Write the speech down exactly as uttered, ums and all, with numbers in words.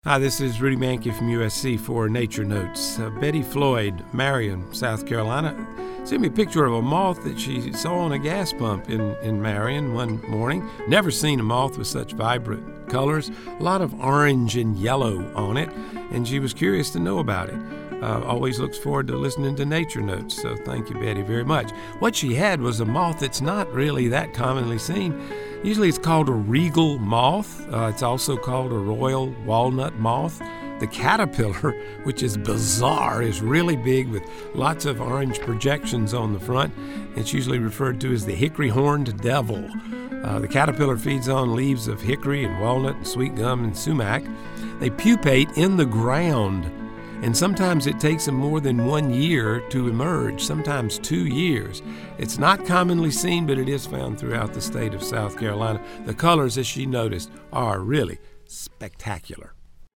Hi, this is Rudy Mankey from U S C for Nature Notes. Uh, Betty Floyd, Marion, South Carolina, sent me a picture of a moth that she saw on a gas pump in, in Marion one morning. Never seen a moth with such vibrant colors, a lot of orange and yellow on it, and she was curious to know about it. Uh, always looks forward to listening to Nature Notes, so thank you, Betty, very much. What she had was a moth that's not really that commonly seen. Usually it's called a regal moth. Uh, it's also called a royal walnut moth. The caterpillar, which is bizarre, is really big with lots of orange projections on the front. It's usually referred to as the hickory-horned devil. Uh, the caterpillar feeds on leaves of hickory and walnut and sweet gum and sumac. They pupate in the ground, and sometimes it takes them more than one year to emerge, sometimes two years. It's not commonly seen, but it is found throughout the state of South Carolina. The colors, as she noticed, are really spectacular.